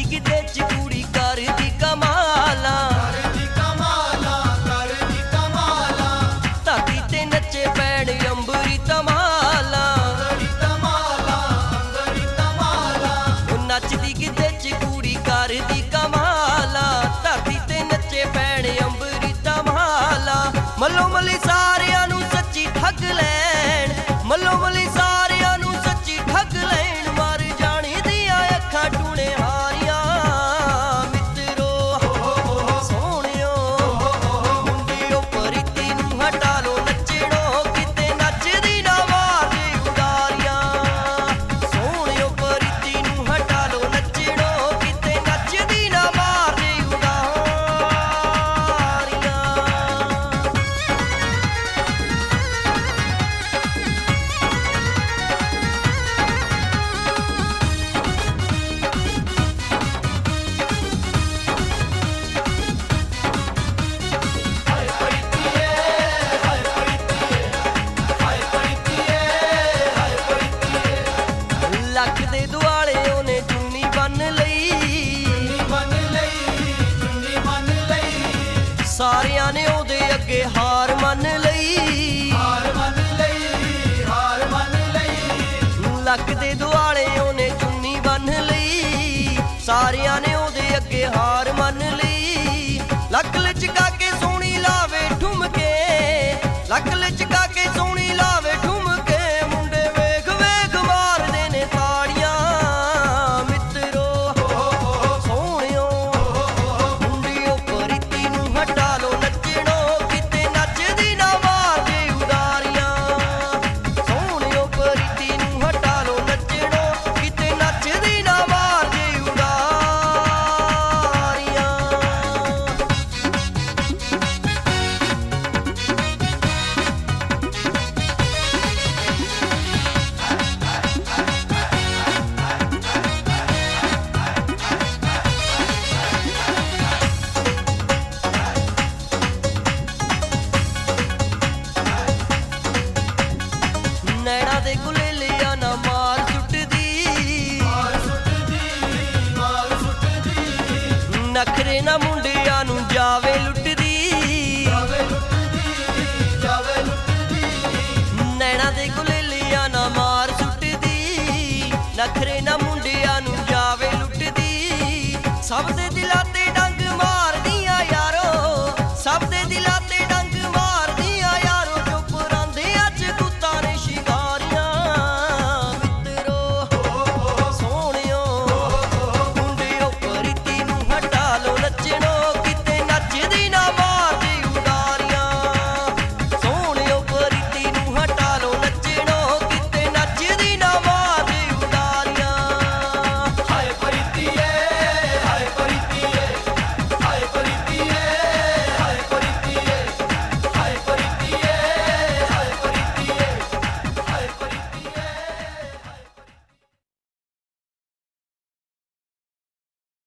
ਗਿੱਧੇ ਚ ਕੁੜੀ ਕਰਦੀ ਕਮਾਲਾਂ ਧਰਤੀ ਤੇ ਨੱਚੇ ਪੈਣ ਅੰਬਰੀ ਧਮਾਲਾਂ ਨੱਚਦੀ ਗਿੱਧੇ ਚ ਕੁੜੀ ਕਰਦੀ ਕਮਾਲਾਂ ਧਰਤੀ ਤੇ ਨੱਚੇ ਪੈਣ ਅੰਬਰੀ ਧਮਾਲਾਂ ਮੱਲੋ ਮੱਲੀ ਸਾਰਿਆਂ ਨੂੰ ਸੱਚੀ ਠੱਗ ਲੈਣ ਮੱਲੋ ਮੱਲੀ ਸਾਰਿਆਂ ਨੂੰ ਸੱਚੀ ਠੱਗ ਲੈਣ ਮਰ ਜਾਣੀ ਦੀਆਂ ਅੱਖਾਂ ਟੂਣੇ ਹਾਰੀਆਂ ਮਿੱਤਰੋ ਸੋਹਣਿਓ ਮੁੰਡਿਓ ਪਰੀਤੀ ਨੂੰ ਹਟਾ ਲੋ ਨੱਚਣੋ ਕਿਤੇ ਨੱਚਦੀ ਨਾ ਮਾਰਦੇ ਉਡਾਰੀਆਂ ਸੋਹਣਿਓ ਪਰੀਤੀ ਨੂੰ ਹਟਾ ਲੋ ਨੱਚਣੋ ਕਿਤੇ ਨੱਚਦੀ ਨਾ ਮਾਰਦੇ ਉਡਾਰੀਆਂ ਲੱਖ ਦੇ ਦੁਆਲੇ ਉਹਨੇ ਚੁੰਨੀ ਬੰਨ ਲਈ ਸਾਰਿਆਂ ਨੇ ਉਹਦੇ ਅੱਗੇ ਹਾਰ ਮੰਨ ਲਈ ਲੱਖ ਦੇ ਦੁਆਲੇ ਉਹਨੇ ਚੁੰਨੀ ਬੰਨ ਲਈ ਸਾਰਿਆਂ ਨੇ ਉਹਦੇ ਅੱਗੇ ਹਾਰ ਮੰਨ ਲਈ ਲੱਕ ਲਚਕਾ ਕੇ ਸੋਹਣੀ ਲਾਵੇ ਠੁਮਕੇ ਲੱਕ ਲਚਕਾ ਕੇ ਸੋਹਣੀ ਲਾਵੇ ਠੁਮਕੇ ਮੁੰਡੇ ਵੇਖ ਵੇਖ ਮਾਰਦੇ ਨੇ ਤਾੜੀਆਂ ਮਿੱਤਰੋ ਸੋਹਣਿਓ ਮੁੰਡਿਓ ਪਰੀਤੀ ਨੂੰ ਹਟਾ ਲੋ ਨੱਚਣੋ ਕਿਤੇ ਨੱਚਦੀ ਨਾ ਮਾਰਦੇ ਉਡਾਰੀਆਂ ਸੋਹਣਿਓ ਪਰੀਤੀ ਨੂੰ ਹਟਾ ਲੋ ਨੱਚਣੋ ਕਿਤੇ ਨੱਚਦੀ ਨਾ ਮਾਰਦੇ ਉਡਾਰੀਆਂ ਨੈਣਾ ਦੇ ਗੁਲੇਲਿਆਂ ਨਾ ਮਾਰ ਸੁੱਟਦੀ ਨਖਰੇ ਨਾ ਮੁੰਡਿਆਂ ਨੂੰ ਜਾਵੇ ਲੁੱਟਦੀ ਨੈਣਾ ਦੇ ਗੁਲੇਲਿਆਂ ਨਾ ਮਾਰ ਸੁੱਟਦੀ ਨਖਰੇ ਨਾ ਮੁੰਡਿਆਂ ਨੂੰ ਜਾਵੇ ਲੁੱਟਦੀ ਸਭ ਦੇ